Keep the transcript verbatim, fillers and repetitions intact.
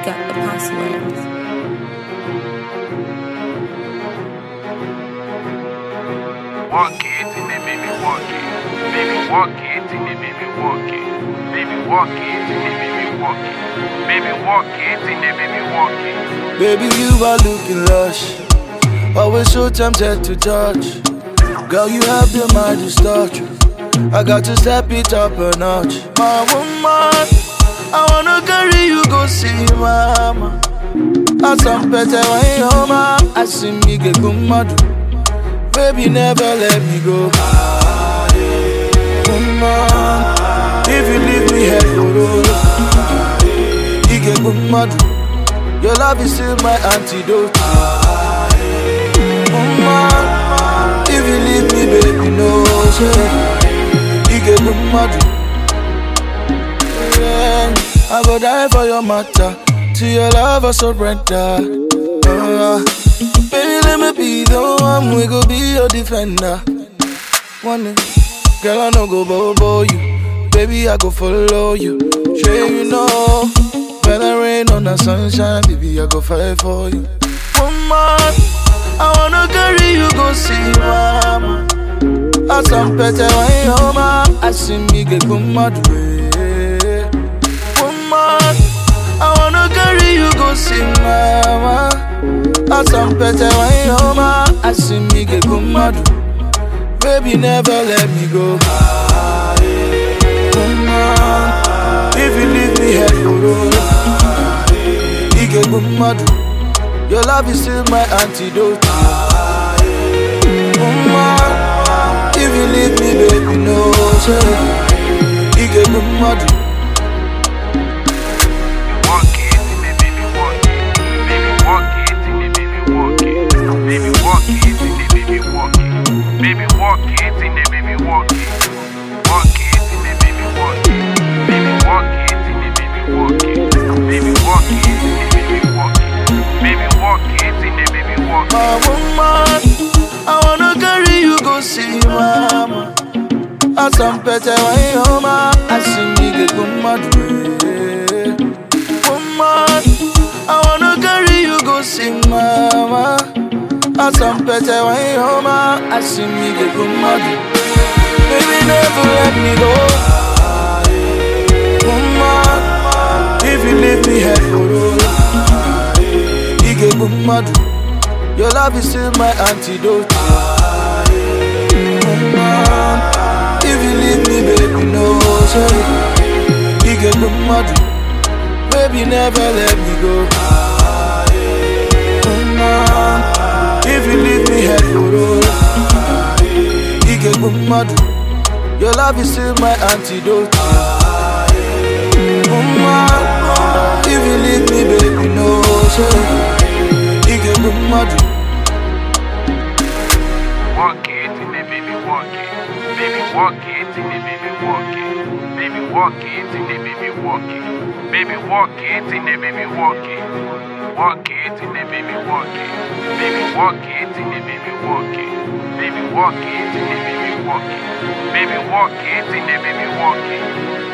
got the password. Walk it and then baby walk it. Baby walk it and then baby walk it. Baby walk it and then baby walk it. Baby walk it and then baby walk it. Baby, you are looking lush, always so tempted to touch. Girl, you have the magic touch. I got to step it up a notch. My woman, I wanna carry you go see mama. I some better when you're mama. I see me get good mad. Baby, never let me go. Woman, if you leave me head for roll, you get good mad. Your love is still my antidote. Woman, if you leave me, baby, no shame. You get good mad. Yeah, I go die for your matter. To your love I surrender. uh, Baby, let me be the one. We go be your defender. One day, girl, I no go bobo you. Baby, I go follow you. Sure you know, whether rain or the sunshine, baby, I go fight for you. Woman, I wanna carry you go see mama. I some better when you're mama. I see me get good mad way. Woman, I wanna carry you go see mama. I some better when you're mama. I see me get good mad. Baby, never let me go. Woman, if you leave me head for roll, you get good mad. Your love is still my antidote. Woman, if you leave me, baby, no shame. You get good mad. Walk it and then baby walk it. Baby walk it and then baby walk it. Baby walk it and then baby walk it. Baby walk it and then baby walk it. Walk it and then baby walk it. Baby walk it and then baby walk it. Baby walk it and then baby walk it. Baby walk it and then baby walk it. My woman, I wanna carry you go see mama. I some better when you're mama. I see me get good mad way. Woman, I wanna carry you go see mama. I some better when you're mama. I see me get good mad. Baby, never let me go. Woman, if you leave me head for roll, you get good mad. Your love is still my antidote. Woman, if you leave me, baby, no shame. You get good mad. Baby, never let me go. Woman, if you leave me head for roll, you get good mad. Your love is still my antidote. Woman, if you leave me, baby, no shame. You get good mad. Walk it and then baby walk it. Baby walk it and then baby walk it. Baby walk it and then baby walk it. Baby walk it and then baby walk it. Walk it and then baby walk it. Baby walk it and then baby walk it. Baby walk it and then baby walk it. Baby walk it and then baby walk it.